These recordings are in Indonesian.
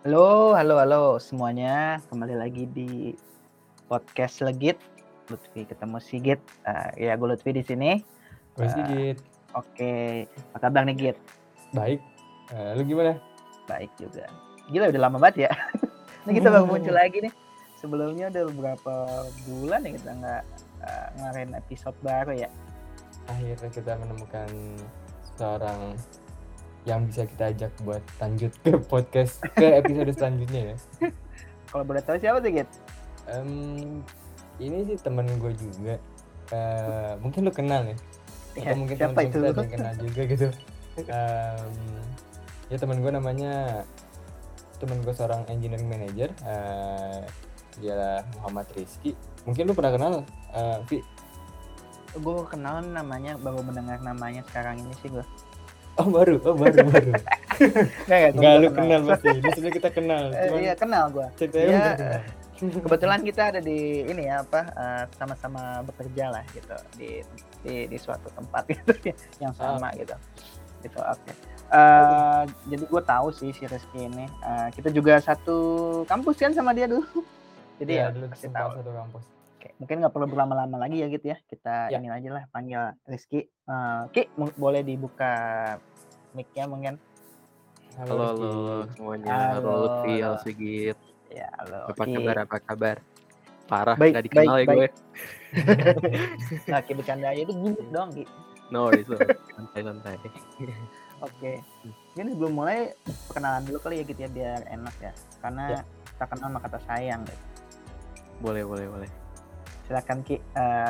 Halo semuanya. Kembali lagi di podcast Legit. Lutfi ketemu Sigit. Ya gue Lutfi di sini. Gue Sigit. Oke, apa kabar nih Git? Baik. Lu gimana? Baik juga. Gila udah lama banget ya. Ini kita baru muncul lagi nih. Sebelumnya udah beberapa bulan ya kita nggak ngarain episode baru ya. Akhirnya kita menemukan seorang yang bisa kita ajak buat lanjut ke podcast ke episode selanjutnya ya. Kalau boleh tahu siapa tuh Git? Ini sih temen gue juga. Mungkin lu kenal ya. Ya, Atau mungkin siapa temen itu? kita ada yang kenal juga gitu. Ya temen gue namanya seorang engineering manager. Dia Muhammad Rizky. Mungkin lu pernah kenal, Vi? Gue kenal namanya, baru mendengar namanya sekarang ini sih gue. Oh baru. Enggak, lu kenal pasti. Di sini kita kenal. Iya kenal gue. Ceritanya kenal. Kebetulan kita ada di ini ya sama-sama bekerja lah gitu di suatu tempat gitu yang sama gitu. Oke. Jadi gue tahu sih si Rizky ini. Kita juga satu kampus kan sama dia dulu. Jadi ya dulu pasti tahu. satu kampus. Oke, mungkin nggak perlu berlama-lama lagi ya gitu ya. Kita ini aja lah panggil Rizky. Ki, boleh dibuka mic-nya mungkin. Halo semuanya. Halo Lutfi, halo Sigit. Ya, halo. Apa kabar? Parah, baik, nggak dikenal ya gue. Nah, Ki bercanda aja itu gini dong, Ki. No, itu santai. Oke. Ini sebelum mulai perkenalan dulu kali ya gitu ya biar enak ya. Karena kita kenal sama kata sayang gitu. Boleh. Silakan Ki,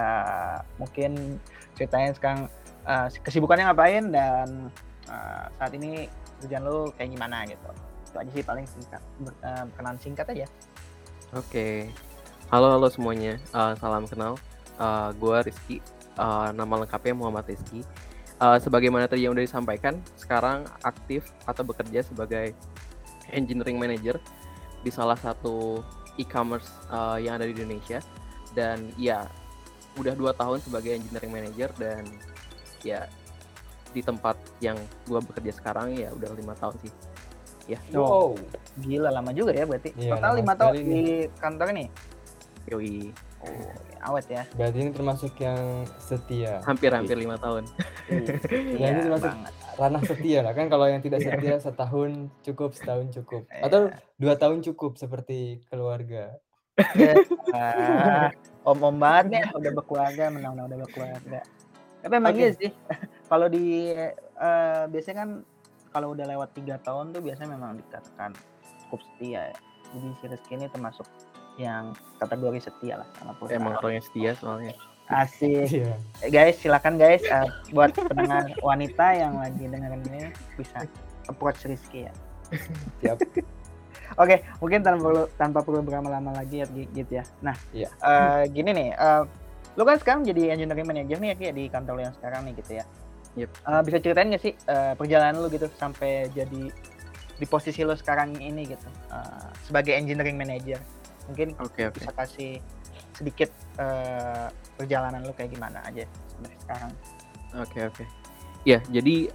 mungkin ceritain sekarang kesibukannya ngapain dan saat ini kerjaan lu kayak gimana gitu. Itu aja sih paling singkat, perkenalan singkat aja. Oke. Halo semuanya. Salam kenal. Gue Rizky. Nama lengkapnya Muhammad Rizky. Sebagaimana tadi yang udah disampaikan, sekarang aktif atau bekerja sebagai engineering manager di salah satu e-commerce yang ada di Indonesia. Dan ya udah 2 tahun sebagai engineering manager dan ya di tempat yang gue bekerja sekarang ya udah 5 tahun sih ya. Wow, gila lama juga ya berarti. Total 5 tahun di kantor ini. Yoi. Awet ya. Berarti ini termasuk yang setia. Hampir 5 tahun. Ya ini termasuk ranah setia lah kan. Kalau yang tidak setia setahun cukup, setahun cukup, atau 2 tahun cukup seperti keluarga. Om banget nih udah berkeluarga, menang-menang udah berkeluarga. Tapi emang iya sih. Kalau di biasanya kan kalau udah lewat 3 tahun tuh biasanya memang dikatakan cukup setia ya. Jadi si Rizky ini termasuk yang kategori setia lah sama perusahaan. Emang orangnya setia soalnya. Asik. Guys, silakan guys buat pendengar wanita yang lagi dengerin ini bisa approach Rizky ya. Siap. Oke, mungkin tanpa perlu berlama-lama lagi ya gitu ya. Nah, gini nih, lu kan sekarang jadi engineering manager nih ya di kantor lu yang sekarang nih gitu ya. Yep. Bisa ceritain nggak sih perjalanan lu gitu sampai jadi di posisi lu sekarang ini gitu sebagai engineering manager? Mungkin bisa kasih sedikit perjalanan lu kayak gimana aja sampai sekarang. Oke. Ya, jadi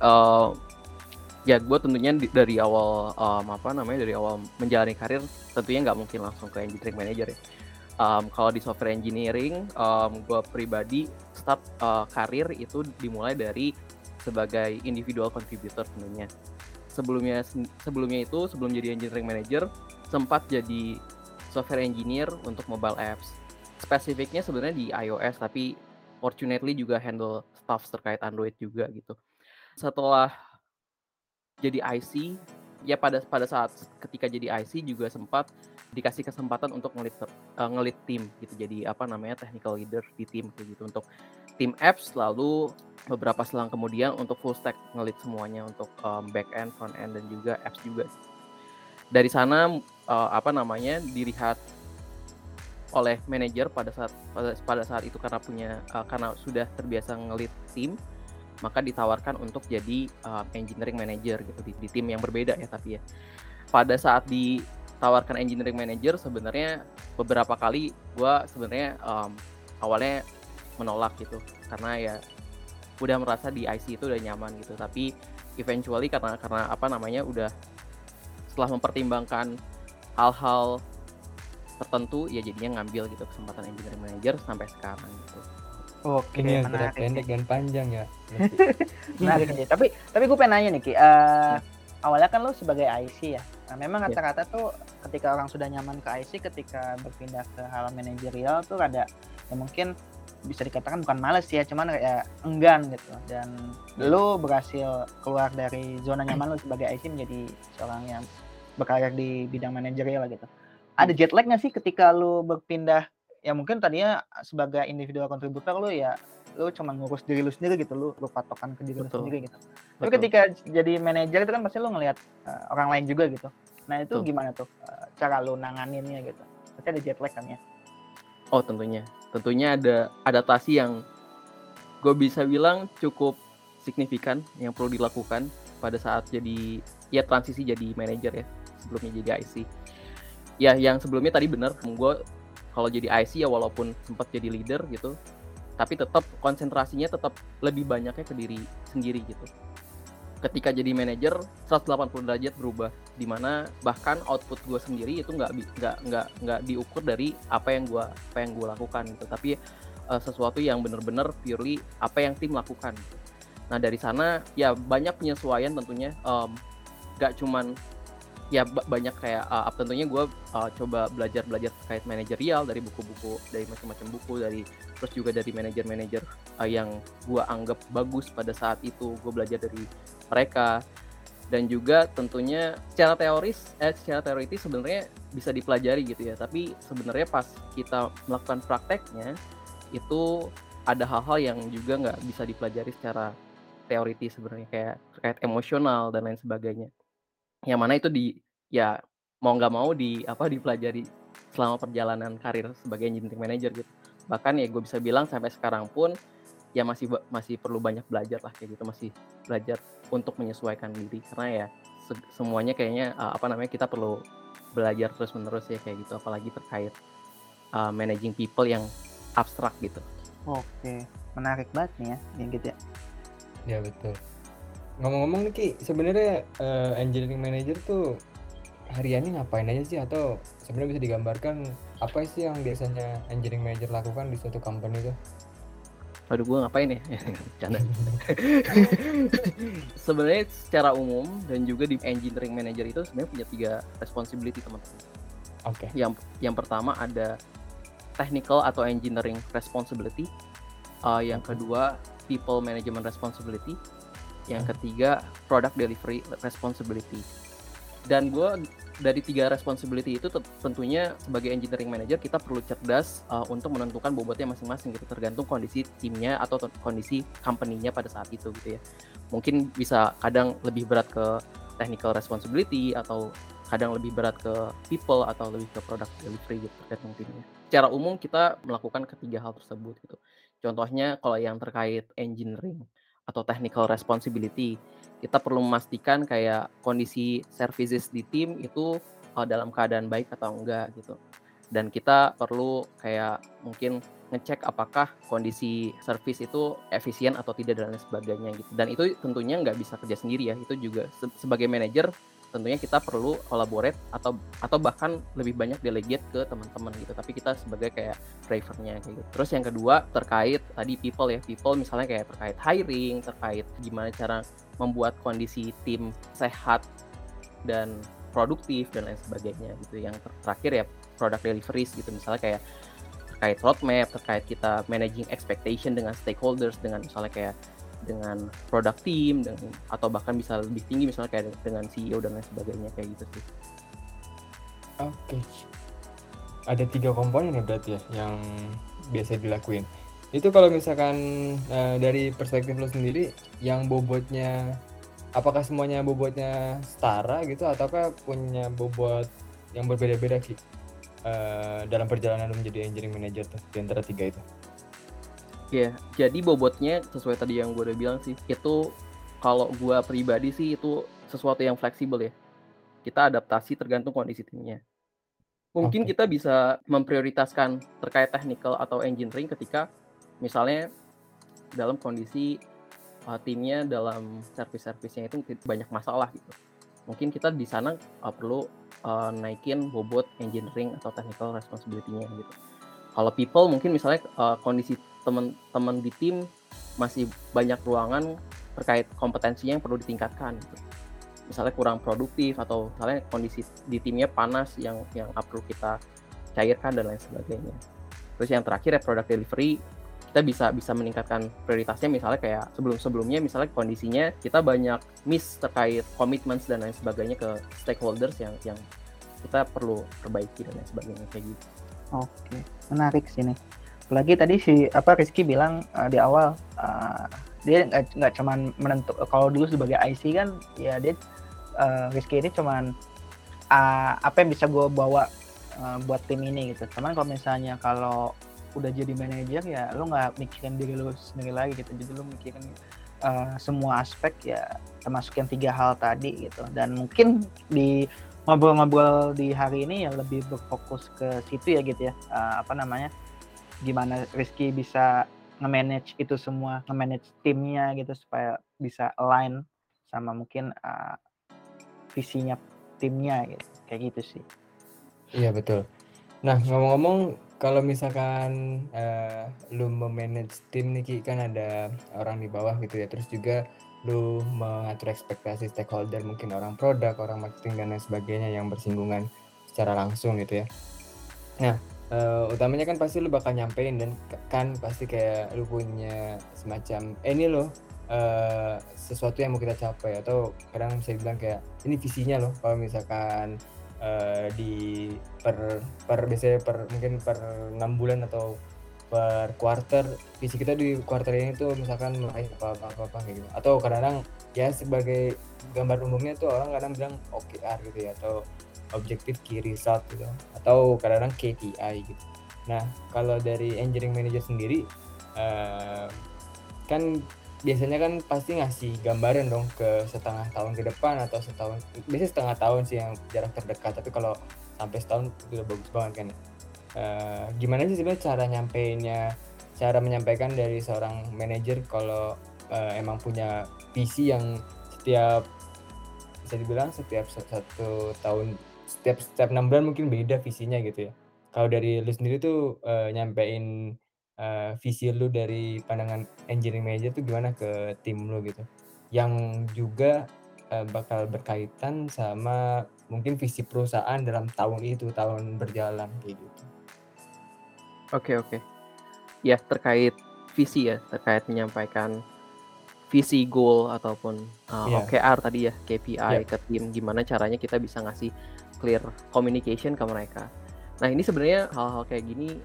ya gue tentunya dari awal dari awal menjalani karir tentunya nggak mungkin langsung ke engineering manager ya. Kalau di software engineering, gue pribadi start karir itu dimulai dari sebagai individual contributor tentunya. Sebelumnya itu sebelum jadi engineering manager sempat jadi software engineer untuk mobile apps. Spesifiknya sebenarnya di iOS, tapi fortunately juga handle stuff terkait Android juga gitu. Setelah jadi IC, ya pada saat ketika jadi IC juga sempat dikasih kesempatan untuk ngelit tim gitu. Jadi technical leader di tim gitu untuk tim apps, lalu beberapa selang kemudian untuk full stack ngelit semuanya untuk back end, front end dan juga apps juga. Dari sana dilihat oleh manajer pada saat itu karena sudah terbiasa ngelit tim, maka ditawarkan untuk jadi engineering manager gitu di tim yang berbeda ya. Tapi ya pada saat ditawarkan engineering manager sebenarnya beberapa kali gue sebenarnya awalnya menolak gitu karena ya udah merasa di IC itu udah nyaman gitu. Tapi eventually karena udah setelah mempertimbangkan hal-hal tertentu ya jadinya ngambil gitu kesempatan engineering manager sampai sekarang gitu. Oke, Ini antara menarik pendek nih. dan panjang ya. Menarik nih. Tapi gue pengen nanya nih Ki. Awalnya kan lo sebagai IC ya. Nah, memang kata-kata tuh ketika orang sudah nyaman ke IC, ketika berpindah ke hal manajerial tuh ada ya mungkin bisa dikatakan bukan males ya, cuman kayak enggan gitu. Dan lo berhasil keluar dari zona nyaman lo sebagai IC menjadi seorang yang berkarir di bidang manajerial gitu. Ada jet lag nggak sih ketika lo berpindah? Ya mungkin tadinya sebagai individual kontributor lo ya lu cuma ngurus diri lu sendiri gitu, lu patokan ke diri lu sendiri gitu. Tapi ketika jadi manajer itu kan pasti lu ngelihat orang lain juga gitu. Nah itu gimana tuh cara lu nanganinnya gitu? Pasti ada jet lag kan ya? Oh tentunya ada adaptasi yang gue bisa bilang cukup signifikan yang perlu dilakukan pada saat jadi ya transisi jadi manajer ya, sebelumnya jadi IC. Ya yang sebelumnya tadi benar, gue kalau jadi IC ya walaupun sempat jadi leader gitu, tapi tetap konsentrasinya tetap lebih banyaknya ke diri sendiri gitu. Ketika jadi manajer 180 derajat berubah, dimana bahkan output gue sendiri itu nggak diukur dari apa yang gue lakukan gitu, tapi sesuatu yang benar-benar purely apa yang tim lakukan. Nah dari sana ya banyak penyesuaian tentunya, nggak cuman ya banyak kayak tentunya gue coba belajar terkait manajerial dari buku-buku, dari macam-macam buku, terus juga dari manajer-manajer yang gue anggap bagus pada saat itu, gue belajar dari mereka. Dan juga tentunya secara teoritis sebenarnya bisa dipelajari gitu ya, tapi sebenarnya pas kita melakukan prakteknya itu ada hal-hal yang juga nggak bisa dipelajari secara teoritis sebenarnya, kayak terkait emosional dan lain sebagainya, yang mana itu ya mau nggak mau dipelajari selama perjalanan karir sebagai engineering manager gitu. Bahkan ya gue bisa bilang sampai sekarang pun ya masih perlu banyak belajar lah kayak gitu, masih belajar untuk menyesuaikan diri, karena ya semuanya kayaknya kita perlu belajar terus menerus ya kayak gitu, apalagi terkait managing people yang abstrak gitu. Oke, menarik banget nih ya yang gitu ya. Ya betul. Ngomong-ngomong nih Ki, sebenarnya engineering manager tuh hariannya ngapain aja sih, atau sebenarnya bisa digambarkan apa sih yang biasanya engineering manager lakukan di suatu company tuh? Aduh, gue ngapain ya? Canda. Sebenarnya secara umum dan juga di engineering manager itu sebenarnya punya 3 responsibility teman-teman. Oke. Yang pertama ada technical atau engineering responsibility. Yang kedua people management responsibility. Yang ketiga product delivery responsibility. Dan gue dari 3 responsibility itu tentunya sebagai engineering manager kita perlu cerdas untuk menentukan bobotnya masing-masing gitu, tergantung kondisi timnya atau kondisi company-nya pada saat itu gitu ya. Mungkin bisa kadang lebih berat ke technical responsibility, atau kadang lebih berat ke people, atau lebih ke product delivery gitu, tergantung timnya. Secara umum kita melakukan ketiga hal tersebut gitu. Contohnya kalau yang terkait engineering atau technical responsibility, kita perlu memastikan kayak kondisi services di tim itu dalam keadaan baik atau enggak gitu. Dan kita perlu kayak mungkin ngecek apakah kondisi service itu efisien atau tidak dan lain sebagainya gitu. Dan itu tentunya nggak bisa kerja sendiri ya, itu juga sebagai manajer tentunya kita perlu collaborate atau bahkan lebih banyak delegate ke teman-teman gitu, tapi kita sebagai kayak drivernya kayak gitu. Terus yang kedua terkait tadi people misalnya kayak terkait hiring, terkait gimana cara membuat kondisi tim sehat dan produktif dan lain sebagainya gitu. Yang terakhir ya product deliveries gitu, misalnya kayak terkait roadmap, terkait kita managing expectation dengan stakeholders, dengan misalnya kayak dengan product team, atau bahkan bisa lebih tinggi misalnya kayak dengan CEO dan lain sebagainya kayak gitu sih. Oke. Ada 3 komponen ya berarti ya yang biasa dilakuin. Itu kalau misalkan dari perspektif lo sendiri, yang bobotnya apakah semuanya bobotnya setara gitu, ataukah punya bobot yang berbeda-beda sih dalam perjalanan lo menjadi engineering manager tuh di antara 3 itu? Ya, jadi bobotnya sesuai tadi yang gue udah bilang sih, itu kalau gue pribadi sih itu sesuatu yang fleksibel ya. Kita adaptasi tergantung kondisi timnya. Mungkin kita bisa memprioritaskan terkait technical atau engineering ketika misalnya dalam kondisi timnya dalam service-nya itu banyak masalah gitu. mungkin kita di sana perlu naikin bobot engineering atau technical responsibility-nya gitu. Kalau people mungkin misalnya kondisi teman-teman di tim masih banyak ruangan terkait kompetensinya yang perlu ditingkatkan gitu. Misalnya kurang produktif atau misalnya kondisi di timnya panas yang perlu kita cairkan dan lain sebagainya. Terus yang terakhir ya product delivery, kita bisa meningkatkan prioritasnya, misalnya kayak sebelumnya misalnya kondisinya kita banyak miss terkait commitments dan lain sebagainya ke stakeholders yang kita perlu perbaiki dan lain sebagainya kayak gitu. Oke, menarik sih nih. Apalagi tadi Rizky bilang di awal dia nggak cuman kalau dulu sebagai IC kan ya dia Rizky ini cuman apa yang bisa gue bawa buat tim ini gitu. Cuman kalau misalnya kalau udah jadi manajer ya lo nggak mikirin diri lo sendiri lagi gitu, jadi lo mikirin semua aspek ya, termasuk yang 3 hal tadi gitu. Dan mungkin di ngobrol-ngobrol di hari ini ya lebih berfokus ke situ ya gitu ya, gimana Rizky bisa nge-manage itu semua, nge-manage timnya gitu supaya bisa align sama mungkin visinya timnya gitu, kayak gitu sih. Iya betul. Nah ngomong-ngomong, kalau misalkan lu memanage tim nih Ki, kan ada orang di bawah gitu ya, terus juga lu mengatur ekspektasi stakeholder, mungkin orang produk, orang marketing dan lain sebagainya yang bersinggungan secara langsung gitu ya. Nah utamanya kan pasti lu bakal nyampein dan kan pasti kayak lu punya semacam ini loh sesuatu yang mau kita capai, atau kadang bisa dibilang kayak ini visinya loh, kalau misalkan di biasanya mungkin per 6 bulan atau per quarter, visi kita di quarter ini tuh misalkan meraih apa kayak gitu. Atau kadang-kadang ya sebagai gambar umumnya tuh orang kadang bilang OKR gitu ya, atau objective key result gitu, atau kadang-kadang KPI gitu. Nah kalau dari engineering manager sendiri kan biasanya kan pasti ngasih gambaran dong ke setengah tahun ke depan atau setahun, biasanya setengah tahun sih yang jarak terdekat, tapi kalau sampai setahun itu udah bagus banget kan. Gimana sih sebenarnya cara menyampaikan dari seorang manajer kalau emang punya visi yang bisa dibilang setiap 1 tahun, setiap 6 bulan mungkin beda visinya gitu ya. Kalau dari lu sendiri tuh nyampein visi lu dari pandangan engineering manager tuh gimana ke tim lu gitu? Yang juga bakal berkaitan sama mungkin visi perusahaan dalam tahun berjalan kayak gitu. Oke. Ya terkait visi ya, terkait menyampaikan visi, goal ataupun OKR tadi ya, KPI ke tim, gimana caranya kita bisa ngasih clear communication ke mereka. Nah ini sebenarnya hal-hal kayak gini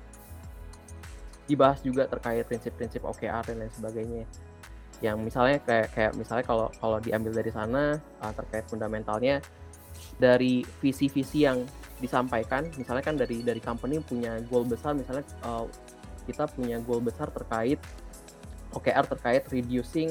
dibahas juga terkait prinsip-prinsip OKR dan lain sebagainya. Yang misalnya kayak misalnya kalau diambil dari sana terkait fundamentalnya dari visi-visi yang disampaikan, misalnya kan dari company punya goal besar, misalnya kita punya goal besar terkait OKR terkait reducing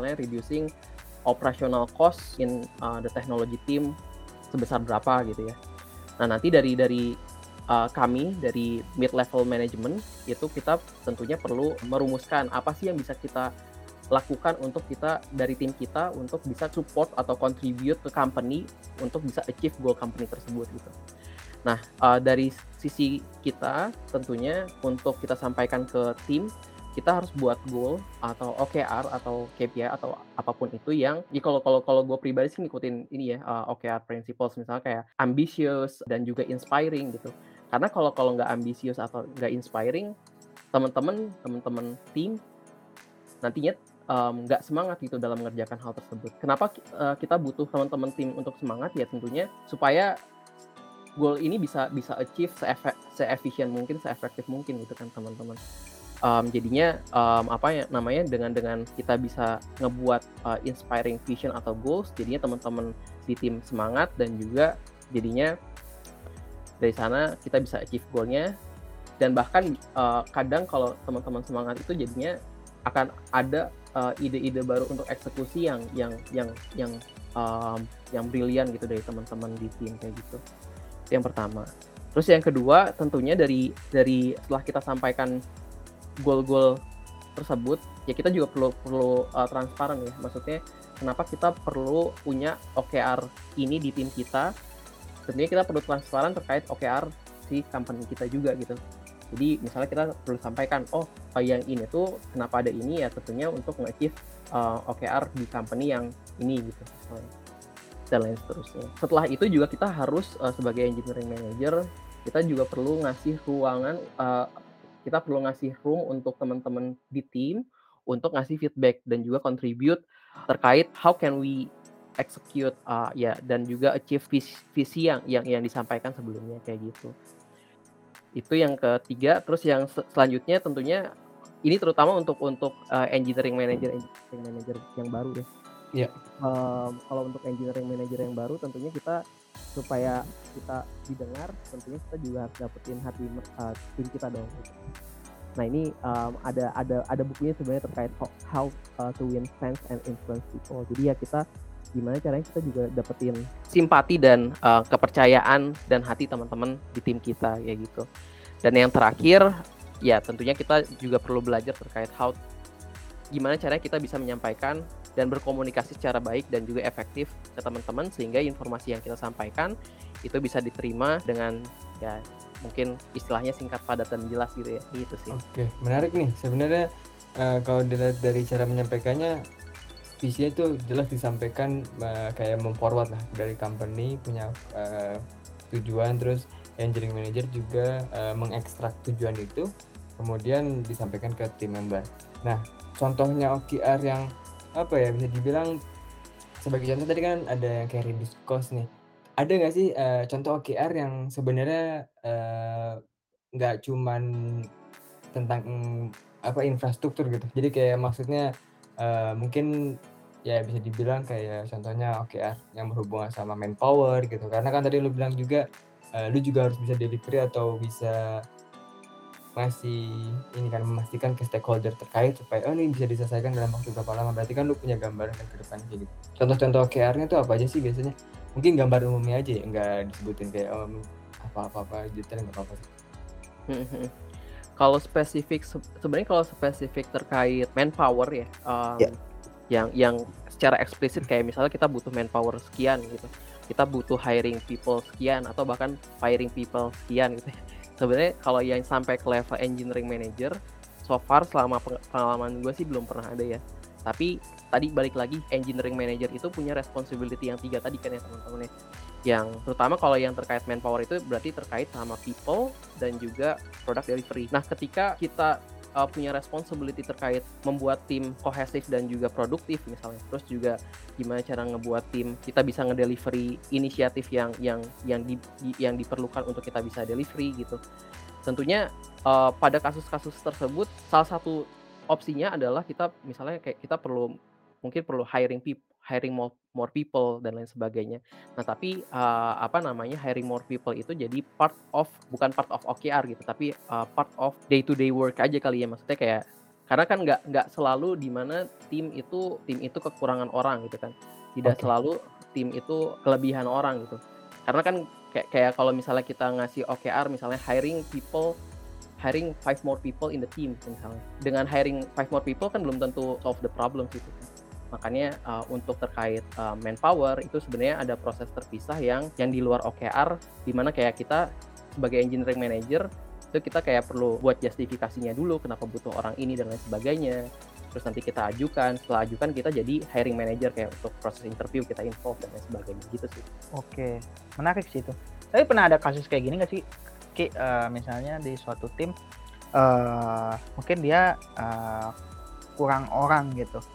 operational cost in the technology team sebesar berapa gitu ya. Nah nanti dari kami dari mid level management itu kita tentunya perlu merumuskan apa sih yang bisa kita lakukan untuk kita dari tim kita untuk bisa support atau contribute ke company untuk bisa achieve goal company tersebut gitu. Nah dari sisi kita tentunya untuk kita sampaikan ke tim, kita harus buat goal atau OKR atau KPI atau apapun itu yang kalau gue pribadi sih ngikutin ini ya OKR principles, misalnya kayak ambitious dan juga inspiring gitu. Karena kalau nggak ambisius atau nggak inspiring, teman-teman tim nantinya nggak semangat gitu dalam mengerjakan hal tersebut. Kenapa kita butuh teman-teman tim untuk semangat ya, tentunya supaya goal ini bisa achieve se-efficient mungkin, se-efektif mungkin gitu kan teman-teman. Jadinya dengan kita bisa ngebuat inspiring vision atau goals, jadinya teman-teman di tim semangat dan juga jadinya dari sana kita bisa achieve goalnya. Dan bahkan kadang kalau teman-teman semangat itu jadinya akan ada ide-ide baru untuk eksekusi yang brilian gitu dari teman-teman di tim kayak gitu. Itu yang pertama. Terus yang kedua tentunya dari setelah kita sampaikan goal-goal tersebut, ya kita juga perlu transparan ya. Maksudnya kenapa kita perlu punya OKR ini di tim kita? Tentunya kita perlu transparan terkait OKR si company kita juga gitu. Jadi misalnya kita perlu sampaikan, yang ini tuh kenapa ada ini ya tentunya untuk nge-achieve OKR di company yang ini gitu misalnya, dan lain seterusnya. Setelah itu juga kita harus sebagai engineering manager kita juga perlu ngasih ruangan, kita perlu ngasih room untuk teman-teman di tim untuk ngasih feedback dan juga contribute terkait how can we execute dan juga achieve visi yang disampaikan sebelumnya kayak gitu. Itu yang ketiga. Terus yang selanjutnya tentunya ini terutama untuk engineering manager yang baru ya. Iya. Kalau untuk engineering manager yang baru tentunya kita supaya kita didengar tentunya kita juga harus dapetin hati tim kita dong. Nah ini ada bukunya sebenarnya terkait how to win fans and influence people. Jadi ya kita gimana caranya kita juga dapetin simpati dan kepercayaan dan hati teman-teman di tim kita ya gitu. Dan yang terakhir ya tentunya kita juga perlu belajar terkait gimana caranya kita bisa menyampaikan dan berkomunikasi secara baik dan juga efektif ke teman-teman sehingga informasi yang kita sampaikan itu bisa diterima dengan ya mungkin istilahnya singkat, padat, dan jelas gitu ya, gitu sih. Oke, menarik nih sebenarnya. Kalau dilihat dari cara menyampaikannya, visinya itu jelas disampaikan, kayak memforward lah dari company punya tujuan, terus engineering manager juga mengekstrak tujuan itu kemudian disampaikan ke tim member. Nah, contohnya OKR yang apa ya, bisa dibilang sebagai contoh tadi kan ada yang kayak reduce cost nih. Ada nggak sih contoh OKR yang sebenarnya nggak cuman tentang infrastruktur gitu. Jadi kayak maksudnya mungkin ya bisa dibilang kayak contohnya OKR yang berhubungan sama manpower gitu. Karena kan tadi lu bilang juga lu juga harus bisa delivery atau bisa memastikan ke stakeholder terkait supaya ini bisa diselesaikan dalam waktu berapa lama. Berarti kan lu punya gambaran kan ke depan kayak gitu. Contoh-contoh OKR-nya tuh apa aja sih biasanya? Mungkin gambar umumnya aja ya, nggak disebutin kayak apa-apa detail, nggak apa-apa sih. Kalau spesifik terkait manpower ya, yang secara eksplisit kayak misalnya kita butuh manpower sekian gitu, kita butuh hiring people sekian atau bahkan firing people sekian gitu. Sebenarnya kalau yang sampai ke level engineering manager, so far selama pengalaman gue sih belum pernah ada ya. Tapi tadi balik lagi, engineering manager itu punya responsibility yang 3 tadi kan ya teman-teman ya. Yang terutama kalau yang terkait manpower itu berarti terkait sama people dan juga product delivery. Nah ketika kita punya responsibility terkait membuat tim kohesif dan juga produktif misalnya, terus juga gimana cara ngebuat tim kita bisa ngedelivery inisiatif yang diperlukan untuk kita bisa delivery gitu. Tentunya pada kasus-kasus tersebut salah satu opsinya adalah kita misalnya kayak kita mungkin perlu hiring more people dan lain sebagainya. Nah tapi hiring more people itu jadi bukan part of OKR gitu, tapi part of day to day work aja kali ya. Maksudnya kayak karena kan nggak selalu di mana tim itu kekurangan orang gitu kan. Tidak selalu tim itu kelebihan orang gitu. Karena kan kayak kalau misalnya kita ngasih OKR misalnya hiring 5 more people in the team misalnya. Dengan hiring 5 more people kan belum tentu solve the problem gitu kan. Makanya untuk terkait manpower itu sebenarnya ada proses terpisah yang di luar OKR, di mana kayak kita sebagai engineering manager itu kita kayak perlu buat justifikasinya dulu kenapa butuh orang ini dan lain sebagainya. Terus nanti kita ajukan, setelah ajukan kita jadi hiring manager kayak untuk proses interview kita involve dan lain sebagainya gitu sih. Oke, menarik sih itu. Tapi pernah ada kasus kayak gini nggak sih, Ki? Misalnya di suatu tim mungkin dia kurang orang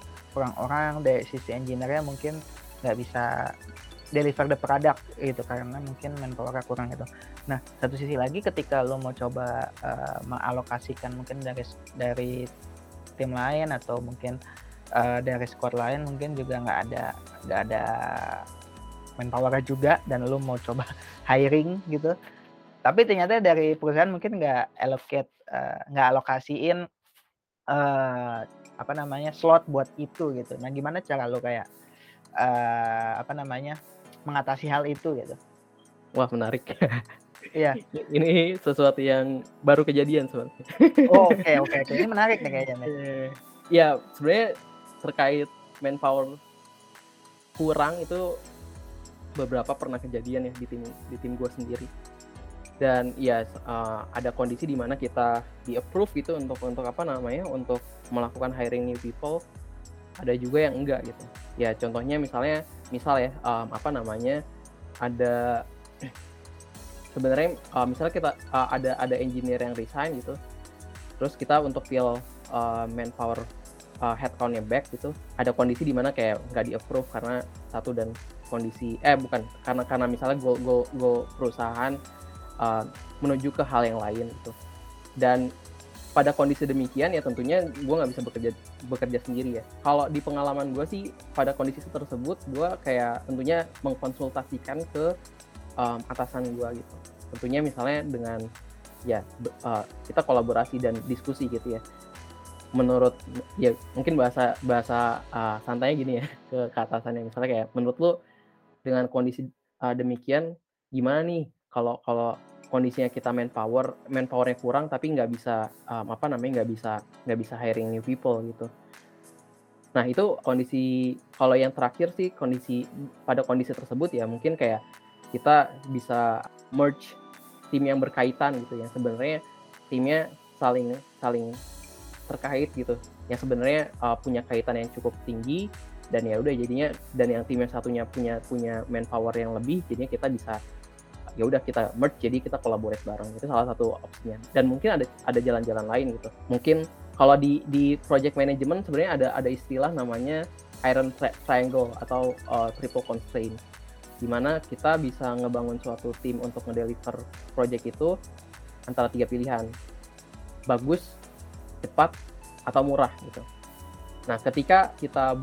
dari sisi engineer-nya mungkin nggak bisa deliver the product gitu karena mungkin manpower-nya kurang gitu. Nah satu sisi lagi ketika lo mau coba mengalokasikan mungkin dari tim lain atau mungkin dari squad lain mungkin juga nggak ada manpower-nya juga dan lo mau coba hiring gitu, tapi ternyata dari perusahaan mungkin nggak alokasiin slot buat itu gitu. Nah gimana cara lo kayak mengatasi hal itu gitu? Wah menarik. Iya. Ini sesuatu yang baru kejadian sebenarnya. Oke. Ini menarik nih kayaknya. Ya sebenarnya terkait manpower kurang itu beberapa pernah kejadian ya di tim gue sendiri. Dan ya ada kondisi di mana kita di approve gitu untuk apa namanya, untuk melakukan hiring new people. Ada juga yang enggak gitu. Ya contohnya misal ya apa namanya, ada sebenarnya misalnya kita ada engineer yang resign gitu. Terus kita untuk fill manpower headcount-nya back gitu, ada kondisi di mana kayak nggak di approve karena satu dan kondisi bukan karena misalnya goal perusahaan menuju ke hal yang lain gitu. Dan pada kondisi demikian ya tentunya gue nggak bisa bekerja sendiri ya. Kalau di pengalaman gue sih pada kondisi tersebut gue kayak tentunya mengkonsultasikan ke atasan gue gitu. Tentunya misalnya dengan ya kita kolaborasi dan diskusi gitu ya. Menurut ya mungkin bahasa santainya gini ya ke atasannya, misalnya kayak menurut lu dengan kondisi demikian gimana nih kalau kondisinya kita manpowernya kurang tapi nggak bisa apa namanya nggak bisa hiring new people gitu. Nah itu kondisi, kalau yang terakhir sih pada kondisi tersebut ya mungkin kayak kita bisa merge tim yang berkaitan gitu ya, sebenarnya timnya saling terkait gitu, yang sebenarnya punya kaitan yang cukup tinggi, dan ya udah jadinya, dan yang tim yang satunya punya manpower yang lebih, jadinya kita bisa ya udah kita merge, jadi kita collaborate bareng. Itu salah satu opsinya. Dan mungkin ada jalan-jalan lain gitu. Mungkin kalau di project management sebenarnya ada istilah namanya iron triangle atau triple constraint, di mana kita bisa ngebangun suatu tim untuk ngedeliver project itu antara 3 pilihan: bagus, cepat, atau murah gitu. Nah, ketika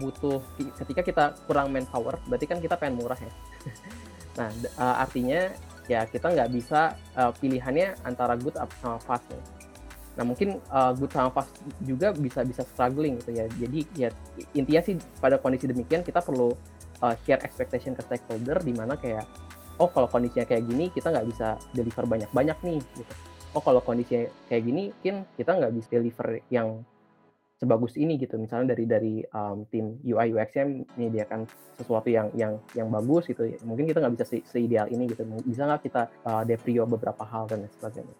kita kurang manpower, berarti kan kita pengen murah ya. Nah, artinya ya kita nggak bisa pilihannya antara good sama fast ya. Nah, mungkin good sama fast juga bisa struggling gitu ya. Jadi ya intinya sih pada kondisi demikian kita perlu share expectation ke stakeholder, di mana kayak kalau kondisinya kayak gini kita nggak bisa deliver banyak-banyak nih gitu. Kalau kondisinya kayak gini mungkin kita nggak bisa deliver yang sebagus ini gitu. Misalnya dari tim UI UX-nya menyediakan sesuatu yang bagus gitu. Mungkin kita nggak bisa seideal ini gitu. Bisa nggak kita deprio beberapa hal dan sebagainya.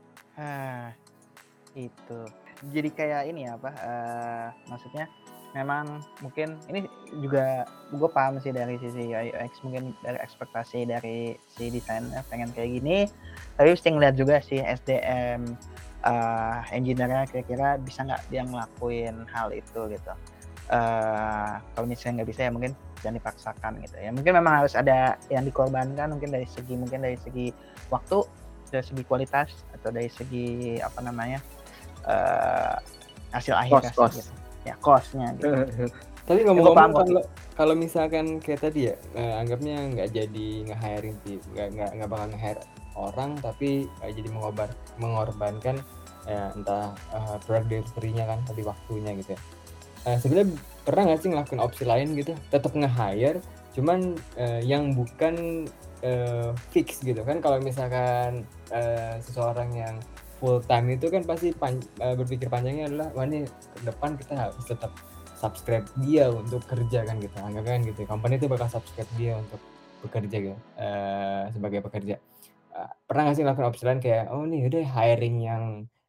Itu. Jadi kayak ini ya maksudnya memang mungkin ini juga gue paham sih dari sisi UI UX, mungkin dari ekspektasi dari si desainer pengen kayak gini, tapi mesti ngeliat juga sih SDM engineer-nya kira-kira bisa nggak dia ngelakuin hal itu gitu. Kalau misalnya nggak bisa ya mungkin jangan dipaksakan gitu ya. Mungkin memang harus ada yang dikorbankan, mungkin dari segi waktu, dari segi kualitas, atau dari segi apa namanya hasil akhir Cost. gitu. Ya cost-nya gitu. Tapi ngomong-ngomong, kalau misalkan kayak tadi ya, anggapnya nggak jadi nge-hiring sih, nggak bakal nge-hire orang, tapi jadi mengorbankan entah product delivery-nya kan, tadi waktunya gitu ya. Sebenarnya pernah nggak sih ngelakuin opsi lain gitu, tetap nge-hire, cuman yang bukan fix gitu kan. Kalau misalkan seseorang yang full time itu kan pasti berpikir panjangnya adalah, wah ini ke depan kita harus tetap subscribe dia untuk kerja kan gitu, anggapnya kan gitu. Company itu bakal subscribe dia untuk bekerja gitu, sebagai pekerja. Pernah nggak sih ngelakuin opsi lain kayak, nih udah hiring yang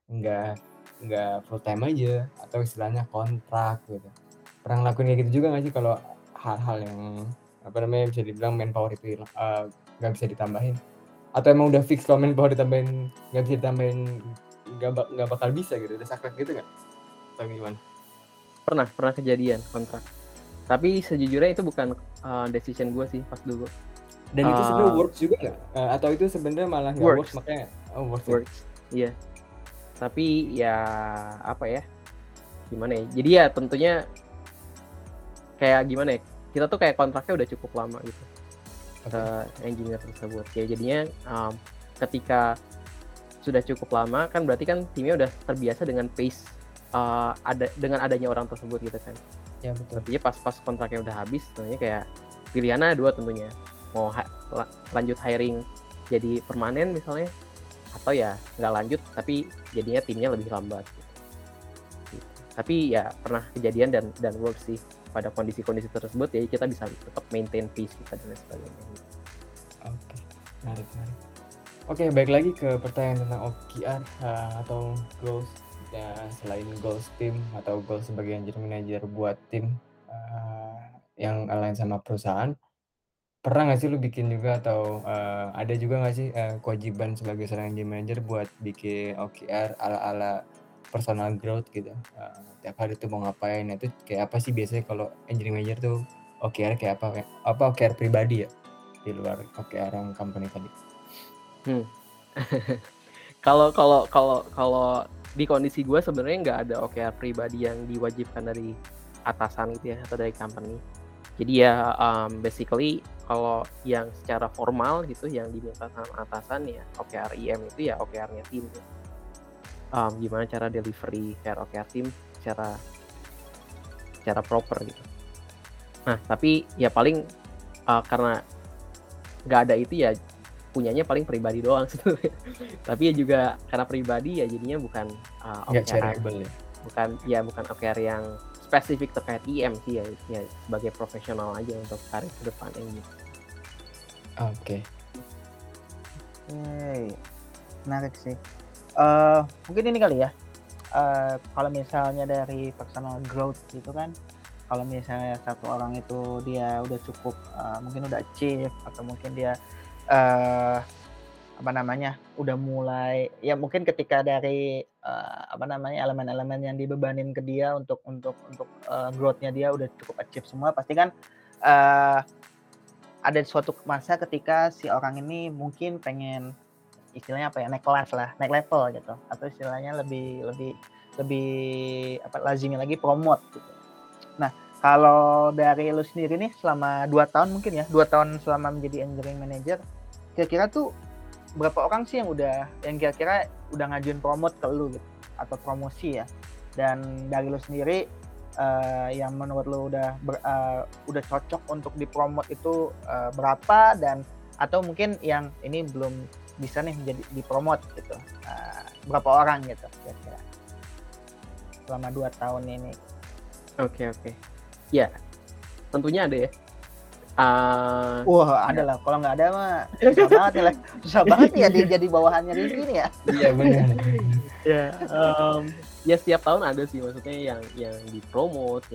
nggak full time aja, atau istilahnya kontrak gitu. Pernah ngelakuin kayak gitu juga nggak sih kalau hal-hal yang apa namanya bisa dibilang manpower itu nggak bisa ditambahin? Atau emang udah fix kalau manpower ditambahin nggak bisa ditambahin, nggak bakal bisa gitu, udah saklek gitu nggak? Atau gimana? Pernah kejadian kontrak. Tapi sejujurnya itu bukan decision gue sih pas dulu. Dan itu sebenarnya works juga nggak? Atau itu sebenarnya malah nggak works makanya works? Iya. Tapi ya apa ya? Gimana ya? Jadi ya tentunya kayak gimana ya? Kita tuh kayak kontraknya udah cukup lama gitu. Engineer tersebut. Ya jadinya ketika sudah cukup lama kan berarti kan timnya udah terbiasa dengan pace dengan adanya orang tersebut gitu kan. Ya betul. Artinya pas kontraknya udah habis, tentunya kayak pilihannya dua tentunya, mau lanjut hiring jadi permanen misalnya, atau ya nggak lanjut tapi jadinya timnya lebih lambat gitu. Tapi ya pernah kejadian dan work sih pada kondisi-kondisi tersebut, jadi kita bisa tetap maintain pace kita dan lain sebagainya. Oke, menarik. Oke, balik lagi ke pertanyaan tentang OKR atau goals. Ya, selain goals tim atau goals sebagai engineering manager buat tim yang align sama perusahaan, pernah nggak sih lu bikin juga atau ada juga nggak sih kewajiban sebagai seorang engineering manager buat bikin OKR ala-ala personal growth gitu? Tiap hari tuh mau ngapain? Itu kayak apa sih biasanya kalau engineering manager tuh OKR kayak apa? Apa OKR pribadi ya di luar OKR yang company tadi? Kalau di kondisi gue sebenarnya nggak ada OKR pribadi yang diwajibkan dari atasan gitu ya, atau dari company. Jadi ya basically kalau yang secara formal gitu yang diminta sama atasan ya OKR IM itu ya OKR-nya tim. Gimana cara delivery OKR tim secara proper gitu. Nah tapi ya paling karena nggak ada itu ya punyanya paling pribadi doang sebenarnya. Tapi ya juga karena pribadi ya jadinya bukan Nggak OKR, shareable ya? bukan OKR yang spesifik terkait IM sih ya sebagai profesional aja untuk karir ke depan gitu. Oke. Menarik sih. Mungkin ini kali ya. Kalau misalnya dari personal growth gitu kan, kalau misalnya satu orang itu dia udah cukup mungkin udah achieve atau mungkin dia udah mulai ya mungkin ketika dari elemen-elemen yang dibebanin ke dia untuk growth-nya dia udah cukup achieve semua, pasti kan ada suatu masa ketika si orang ini mungkin pengen istilahnya naik kelas lah, naik level gitu, atau istilahnya lebih lazimnya lagi promote gitu. Nah kalau dari lu sendiri nih selama 2 tahun mungkin ya 2 tahun selama menjadi engineering manager, kira-kira tuh berapa orang sih yang kira-kira udah ngajuin promote ke lu gitu atau promosi ya, dan dari lu sendiri yang menurut lu udah cocok untuk dipromote itu berapa, dan atau mungkin yang ini belum bisa nih menjadi dipromote gitu, berapa orang gitu kira-kira selama 2 tahun ini? Oke. Ya tentunya ada ya. Wah ada lah, kalau nggak ada mah susah banget ya jadi bawahannya di sini ya. Iya benar. Ya setiap tahun ada sih, maksudnya yang dipromote,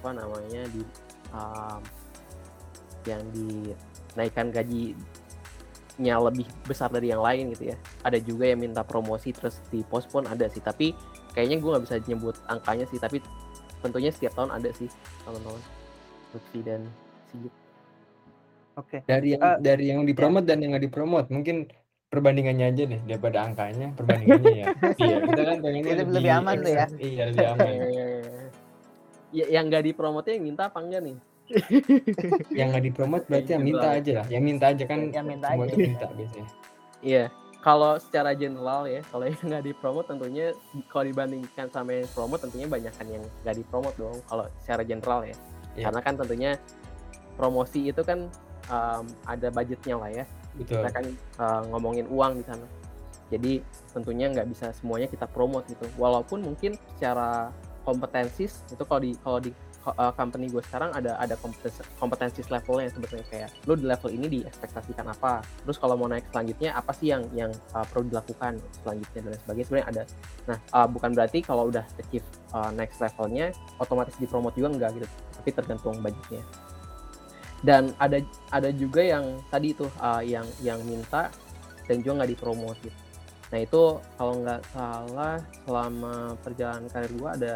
yang dinaikkan gajinya lebih besar dari yang lain gitu ya. Ada juga yang minta promosi terus dipospon, ada sih, tapi kayaknya gue nggak bisa nyebut angkanya sih, tapi tentunya setiap tahun ada sih teman-teman Lutfi dan Sigit. Oke. Dari yang dipromot dan yang nggak dipromot, mungkin perbandingannya aja deh daripada angkanya, perbandingannya ya. Iya, kita kan pengennya lebih aman tuh ya. Iya, lebih aman. Ya, yang nggak dipromotnya yang minta apa enggak nih? Yang nggak dipromot berarti yang minta aja lah. Yang minta aja kan. Yang minta semua aja. tuh minta biasanya. Iya. Kalau secara general ya, kalau yang nggak dipromot tentunya kalau dibandingkan sama yang promote tentunya banyakan yang nggak dipromot dong. Kalau secara general ya. Karena kan tentunya promosi itu kan ada budgetnya lah ya. Betul. Kita kan ngomongin uang di sana. Jadi tentunya nggak bisa semuanya kita promote gitu. Walaupun mungkin secara kompetensis itu kalau di company gue sekarang ada kompetensis levelnya sebetulnya, kayak lu di level ini diekspektasikan apa. Terus kalau mau naik selanjutnya apa sih yang perlu dilakukan selanjutnya dan sebagainya, sebenarnya ada. Nah bukan berarti kalau udah achieve next levelnya otomatis dipromot juga enggak gitu. Tapi tergantung budgetnya. Dan ada juga yang tadi tuh yang minta dan juga nggak dipromot gitu. Nah itu kalau nggak salah selama perjalanan karir gue ada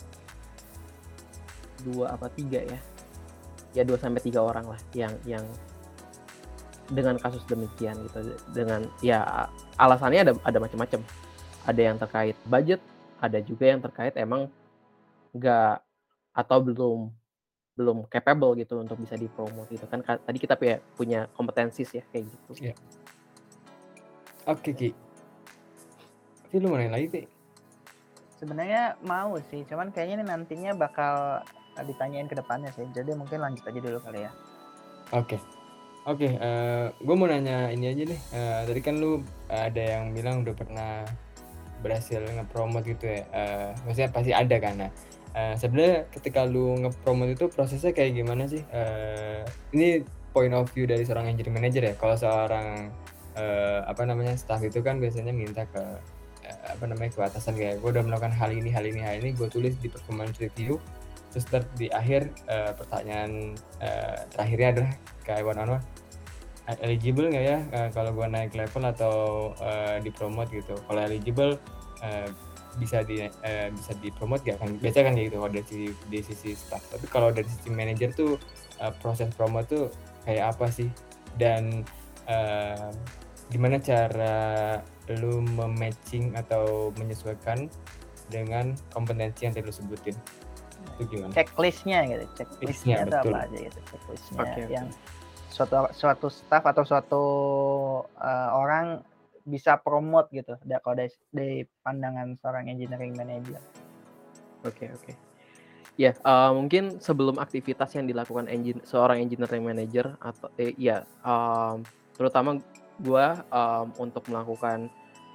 2 apa 3 ya 2-3 orang lah yang dengan kasus demikian gitu. Dengan ya alasannya ada macam-macam. Ada yang terkait budget, ada juga yang terkait emang nggak atau belum capable gitu untuk bisa dipromot gitu kan. Tadi kita punya kompetensis ya kayak gitu. Iya. Oke Ki. Tapi lu mau nanya lagi Ki? Sebenarnya mau sih, cuman kayaknya ini nantinya bakal ditanyain ke depannya sih. Jadi mungkin lanjut aja dulu kali ya. Oke. Gue mau nanya ini aja deh. Tadi kan lu ada yang bilang udah pernah berhasil nge-promote gitu ya, maksudnya pasti ada kan. Nah, sebenarnya ketika lu nge-promote itu prosesnya kayak gimana sih? Ini point of view dari seorang engineering manager ya. Kalau seorang staff itu kan biasanya minta ke ke atasan kayak gue udah melakukan hal ini, gue tulis di performance review. Terus di akhir pertanyaan terakhirnya adalah kayak one on one, eligible nggak ya kalau gue naik level atau di promote gitu. Kalau eligible bisa di promote gak kan, biasa kan gitu kalau dari sisi staff. Tapi kalau dari sisi manajer tuh proses promote tuh kayak apa sih, dan gimana cara lu mematching atau menyesuaikan dengan kompetensi yang tadi lu sebutin, itu gimana? Checklistnya gitu, checklistnya itu betul. apa aja gitu, checklistnya Oke. yang suatu staff atau suatu orang bisa promote gitu, kalau dari pandangan seorang engineering manager. Oke. Ya, mungkin sebelum aktivitas yang dilakukan seorang engineering manager atau terutama gue untuk melakukan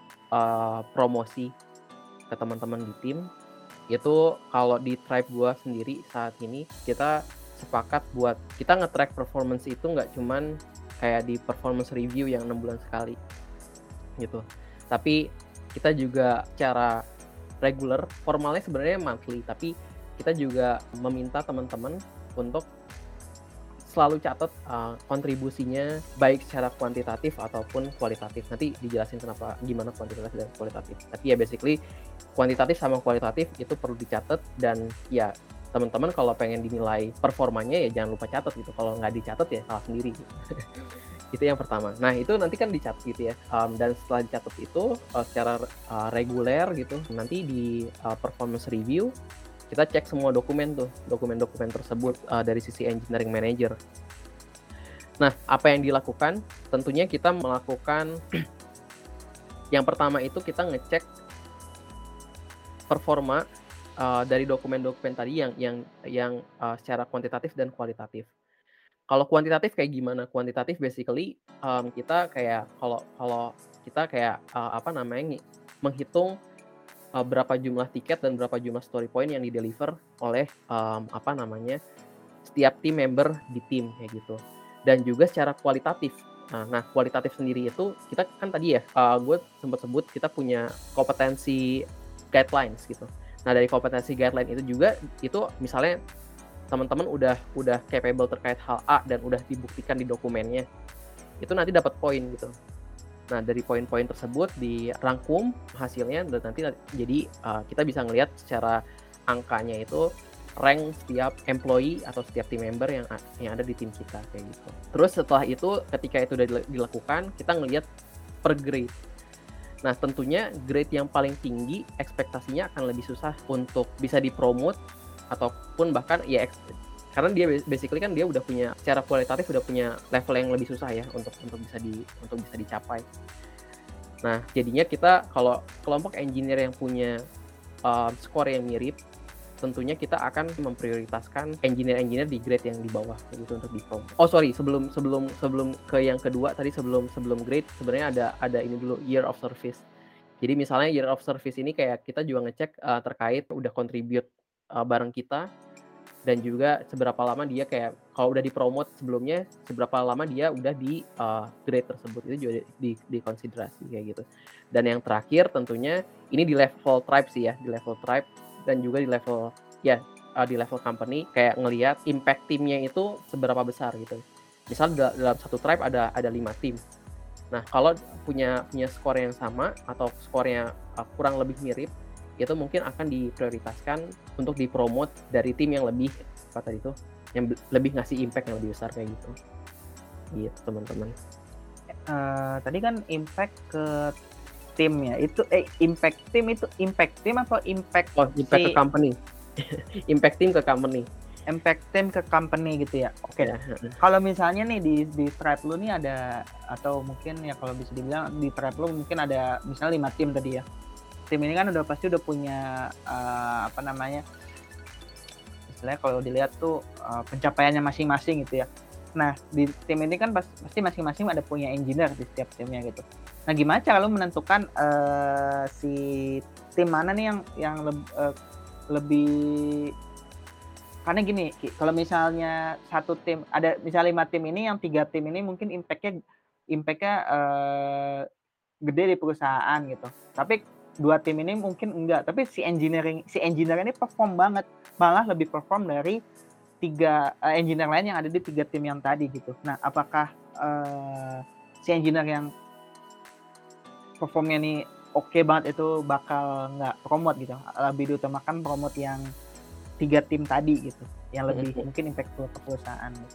promosi ke teman-teman di tim, itu kalau di tribe gue sendiri saat ini kita sepakat buat kita nge-track performance itu nggak cuman kayak di performance review yang 6 bulan sekali gitu, tapi kita juga secara regular, formalnya sebenarnya monthly, tapi kita juga meminta teman-teman untuk selalu catat kontribusinya baik secara kuantitatif ataupun kualitatif. Nanti dijelasin gimana kuantitatif dan kualitatif. Tapi ya basically kuantitatif sama kualitatif itu perlu dicatat, dan ya teman-teman kalau pengen dinilai performanya ya jangan lupa catat gitu. Kalau nggak dicatat ya salah sendiri gitu. Itu yang pertama. Nah itu nanti kan dicatat gitu ya, dan setelah dicatat itu secara reguler gitu, nanti di performance review kita cek semua dokumen tersebut dari sisi engineering manager. Nah, apa yang dilakukan? Tentunya kita melakukan yang pertama itu kita ngecek performa dari dokumen-dokumen tadi yang secara kuantitatif dan kualitatif. Kalau kuantitatif kayak gimana? Kuantitatif basically kita kayak kalau kita kayak menghitung berapa jumlah tiket dan berapa jumlah story point yang di-deliver oleh setiap tim member di tim kayak gitu. Dan juga secara kualitatif. Nah, kualitatif sendiri itu kita kan tadi ya, gue sempat sebut kita punya kompetensi guidelines gitu. Nah, dari kompetensi guideline itu juga itu misalnya teman-teman udah capable terkait hal A dan udah dibuktikan di dokumennya, itu nanti dapat poin gitu. Nah, dari poin-poin tersebut dirangkum hasilnya, dan nanti jadi kita bisa ngelihat secara angkanya itu rank setiap employee atau setiap team member yang ada di tim kita kayak gitu. Terus setelah itu ketika itu udah dilakukan, kita ngelihat per grade. Nah, tentunya grade yang paling tinggi ekspektasinya akan lebih susah untuk bisa dipromote ataupun bahkan ya karena dia basically kan dia udah punya secara kualitatif udah punya level yang lebih susah ya untuk bisa dicapai. Nah, jadinya kita kalau kelompok engineer yang punya skor yang mirip, tentunya kita akan memprioritaskan engineer di grade yang di bawah gitu untuk di-promote. Oh sorry, sebelum ke yang kedua tadi, sebelum grade sebenarnya ada ini dulu, year of service. Jadi misalnya year of service ini kayak kita juga ngecek terkait udah contribute bareng kita, dan juga seberapa lama dia kayak kalau udah dipromote sebelumnya, seberapa lama dia udah di grade tersebut, itu juga dikonsiderasi kayak gitu. Dan yang terakhir tentunya ini di level tribe sih ya, di level tribe dan juga di level company, kayak ngelihat impact timnya itu seberapa besar gitu. Misal dalam satu tribe ada 5 tim. Nah, kalau punya skor yang sama atau skornya kurang lebih mirip, itu mungkin akan diprioritaskan untuk dipromote dari tim yang lebih yang lebih ngasih impact yang lebih besar kayak gitu. Gitu teman-teman. Tadi kan impact ke timnya itu impact tim itu impact tim atau impact impact ke company. Impact tim ke company. Impact tim ke company gitu ya. Oke. Ya. Kalau misalnya nih di tribe lu nih ada, atau mungkin ya kalau bisa dibilang di tribe lu mungkin ada misalnya 5 tim tadi ya. Tim ini kan pasti udah punya istilahnya kalau dilihat tuh pencapaiannya masing-masing gitu ya. Nah, di tim ini kan pasti masing-masing ada punya engineer di setiap timnya gitu. Nah, gimana cara lu menentukan si tim mana nih yang lebih, karena gini, kalau misalnya satu tim ada misalnya 5 tim ini, yang 3 tim ini mungkin impact-nya gede di perusahaan gitu. Tapi 2 tim ini mungkin enggak, tapi si engineer ini perform banget, malah lebih perform dari 3 engineer lain yang ada di 3 tim yang tadi gitu. Nah, apakah si engineer yang performnya nih oke banget itu bakal nggak promote gitu, lebih diutamakan promote yang 3 tim tadi gitu, yang lebih mungkin impactful ke perusahaan gitu.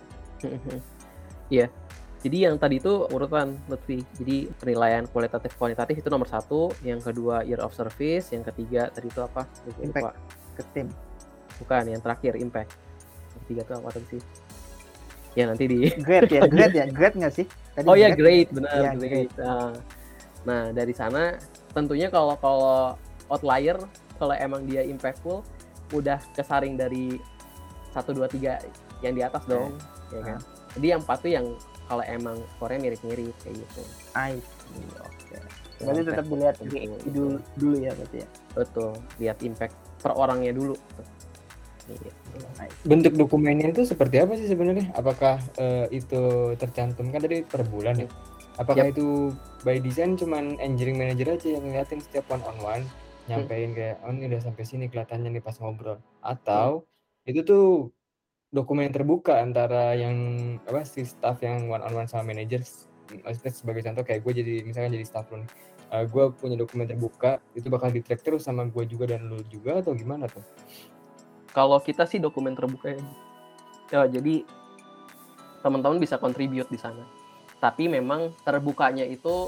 Iya. Jadi yang tadi itu urutan Lutfi. Jadi penilaian kualitatif itu nomor 1, yang kedua year of service, yang ketiga tadi itu apa? Impact ke tim. Bukan, yang terakhir impact. Yang ketiga itu apa tadi sih? Ya nanti di grade nggak sih? Tadi oh ya grade, benar, ya, grade. Nah dari sana tentunya kalau outlier, kalau emang dia impactful, udah kesaring dari 1, 2, 3 yang di atas dong, ya kan? Jadi yang 4 tuh yang kalau emang skornya mirip-mirip kayak gitu. I see, oke. Berarti tetap dilihat dulu ya berarti ya. Betul, lihat impact per orangnya dulu. Gitu. Bentuk dokumennya itu seperti apa sih sebenarnya? Apakah itu tercantum kan tadi per bulan ya? Apakah itu by design cuman engineering manager aja yang ngeliatin setiap one on one, nyampein kayak oh ini udah sampai sini kelihatannya nih pas ngobrol, atau itu tuh dokumen yang terbuka antara yang si staff yang one on one sama manager? Maksudnya sebagai contoh kayak gue misalkan jadi staff lu nih, gue punya dokumen terbuka, itu bakal di track terus sama gue juga dan lu juga atau gimana tuh? Kalau kita sih dokumen terbuka ya, jadi teman-teman bisa contribute di sana. Tapi memang terbukanya itu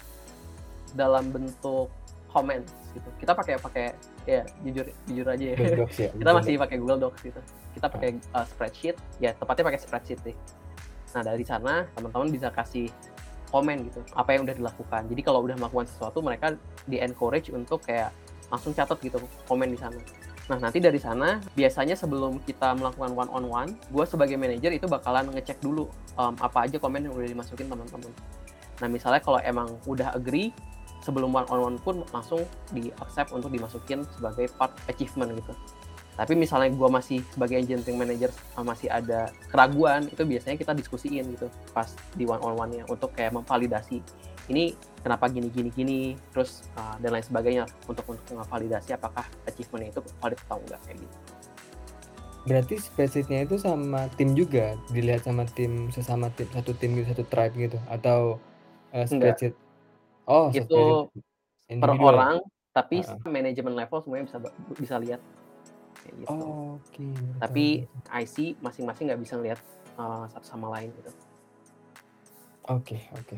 dalam bentuk comments gitu. Kita pakai ya jujur aja ya. Docs, ya kita masih pakai Google Docs gitu. Kita pakai spreadsheet, ya tepatnya pakai spreadsheet sih. Nah dari sana teman-teman bisa kasih komen gitu, apa yang udah dilakukan. Jadi kalau udah melakukan sesuatu, mereka di-encourage untuk kayak langsung catat gitu, komen di sana. Nah nanti dari sana, biasanya sebelum kita melakukan one on one, gue sebagai manajer itu bakalan ngecek dulu apa aja komen yang udah dimasukin teman-teman. Nah misalnya kalau emang udah agree, sebelum one on one pun langsung di-accept untuk dimasukin sebagai part achievement gitu. Tapi misalnya gue masih sebagai engineering manager masih ada keraguan, itu biasanya kita diskusiin gitu pas di one on one-nya untuk kayak memvalidasi ini kenapa gini, terus dan lain sebagainya untuk memvalidasi apakah achievement itu valid atau enggak kayak gitu. Berarti spreadsheet-nya itu sama tim juga, dilihat sama tim, sesama tim, satu tim gitu, satu tribe gitu, atau spreadsheet? Oh, itu per individual. orang, tapi manajemen level semuanya bisa lihat kayak gitu. Oke. Tapi IC masing-masing nggak bisa lihat satu sama lain gitu. Oke.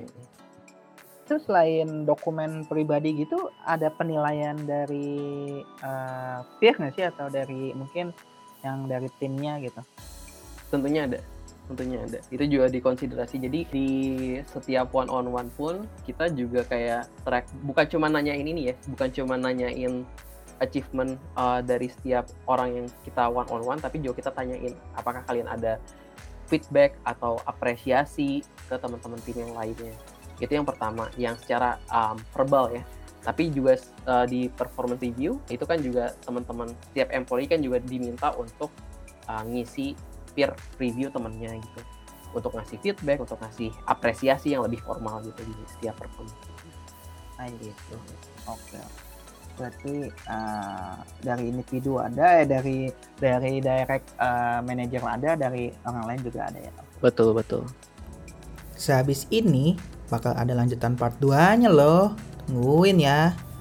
Itu selain dokumen pribadi gitu, ada penilaian dari peer nggak sih, atau dari mungkin yang dari timnya gitu? Tentunya ada. Itu juga dikonsiderasi. Jadi di setiap one on one pun kita juga kayak track, bukan cuma nanyain ini ya, bukan cuma nanyain achievement dari setiap orang yang kita one on one, tapi juga kita tanyain apakah kalian ada feedback atau apresiasi ke teman-teman tim yang lainnya. Itu yang pertama, yang secara verbal ya. Tapi juga di performance review itu kan juga teman-teman setiap employee kan juga diminta untuk ngisi peer review temennya gitu, untuk ngasih feedback, untuk ngasih apresiasi yang lebih formal gitu di setiap performance. Nah gitu. Oke. Berarti dari individu ada, dari direct manager ada, dari orang lain juga ada ya. Betul. Sehabis ini bakal ada lanjutan part 2-nya loh. Tungguin ya.